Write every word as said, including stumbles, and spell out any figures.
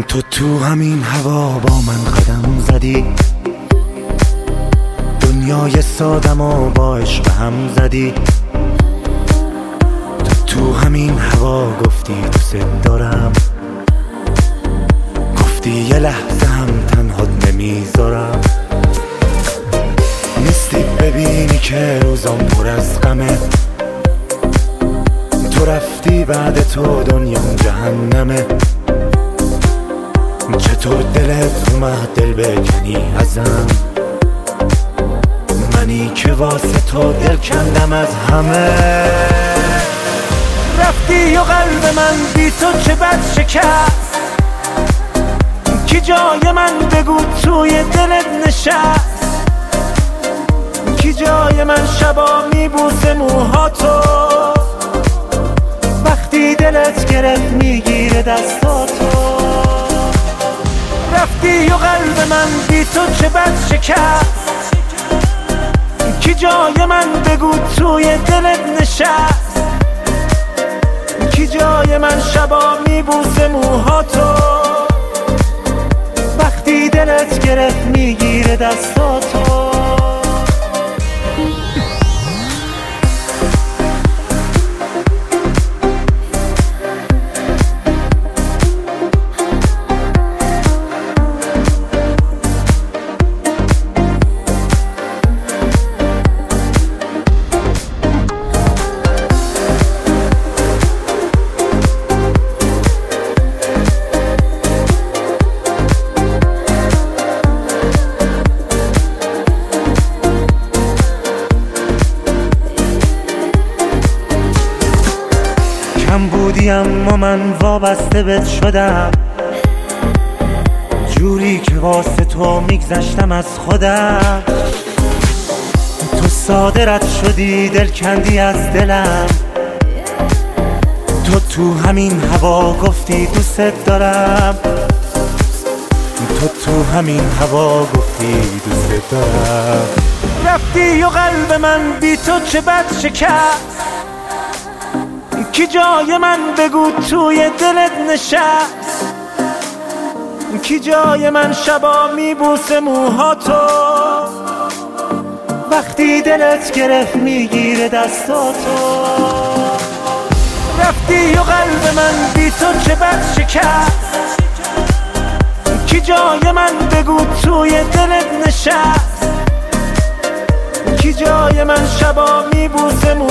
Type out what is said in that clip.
تو تو همین هوا با من قدم زدی، دنیای سادم و با عشق هم زدی. تو تو همین هوا گفتی دوست دارم، گفتی یه لحظه هم تنهات نمیذارم. نیستی ببینی که روزم پر از غمه، تو رفتی بعد تو دنیام جهنمه. چطور دلت اومد دل بکنی ازم، منی که واسه تو دل کندم از همه. رفتی و قلب من بی تو چه بد شکست، کی جای من بگو توی دلت نشست. کی جای من شبا میبوسه موهاتو، وقتی دلت گرفت میگیره دستاتو. رفتی و قلب من بی تو چه بد شکست، کی جای من بگو توی دلت نشست. کی جای من شبا میبوسه موهاتو، وقتی دلت گرفت میگیره دستاتو. کم بودی اما من وابسته بهت شدم، جوری که واسه تو میگذشتم از خودم. تو ساده رد شدی دل کندی از دلم، تو تو همین هوا گفتی دوست دارم. تو تو همین هوا گفتی دوست دارم. رفتی و قلب من بی تو چه بد شکست، کی جای من بگو توی دلت نشست. کی جای من شبا میبوسه موهاتو، وقتی دلت گرفت میگیره دستاتو. رفتی و قلب من بی تو چه بد شکست، کی جای من بگو توی دلت نشست. کی جای من شبا میبوسه موهاتو،